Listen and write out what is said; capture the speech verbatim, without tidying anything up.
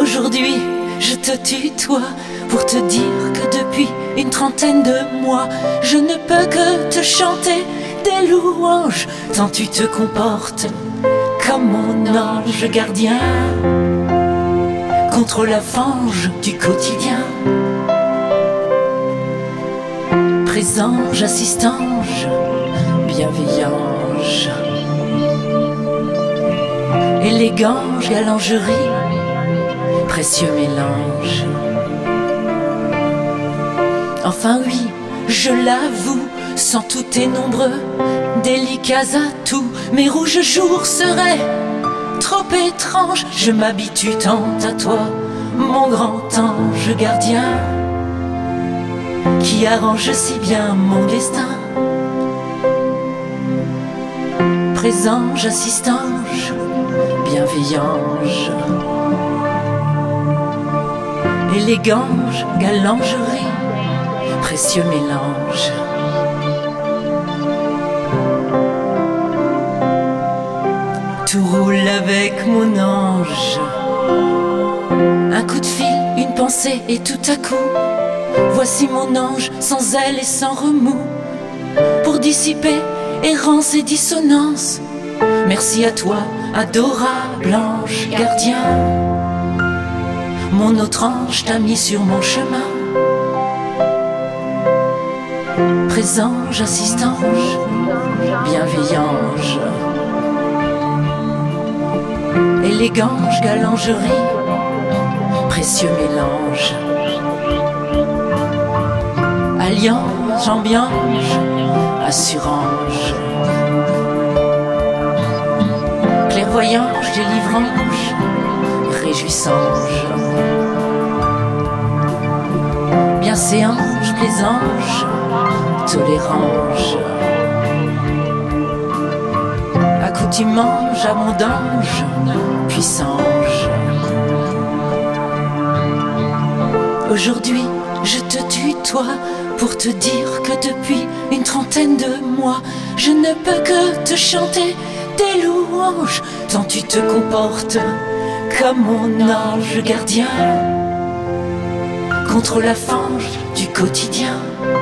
Aujourd'hui, je te tutoie pour te dire que depuis une trentaine de mois, je ne peux que te chanter des louanges, tant tu te comportes comme mon ange gardien contre la fange du quotidien. Présange, assistange, bienveillange, élégange, galangerie, précieux mélange. Enfin oui, je l'avoue, sans tous tes nombreux délicats atouts, mes rouges jours seraient trop étranges. Je m'habitue tant à toi, mon grand ange gardien, qui arrange si bien mon destin. Présange, assistange, bienveillange, élégange, galangerie, précieux mélange. Tout roule avec mon ange. Un coup de fil, une pensée et tout à coup, voici mon ange sans aile et sans remous, pour dissiper errance et dissonance. Merci à toi, adorable ange gardien. Mon autre ange t'a mis sur mon chemin. Présange, assistange, bienveillange, élégange, galangerie, précieux mélange. Alliance, ambiance, assurange, clairvoyance, délivrance, réjouissange, bienséange, plaisange, tolérange, accoutumange, abondange, puissange. Aujourd'hui, je te tutoie pour te dire que depuis une trentaine de mois, je ne peux que te chanter des louanges, tant tu te comportes comme mon ange gardien contre la fange du quotidien.